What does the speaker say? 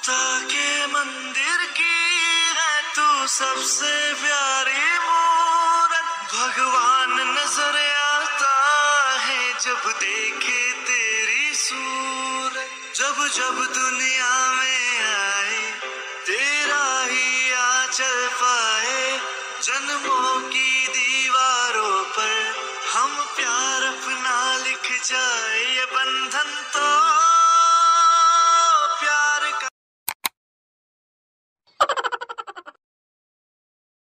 खुदा के मंदिर की है तू सबसे प्यारी मूरत। भगवान नजर आता है जब देखे तेरी सूरत। जब जब दुनिया में आए तेरा ही आंचल पाए। जन्मों की दीवारों पर हम प्यार अपना लिख जाए। ये बंधन तो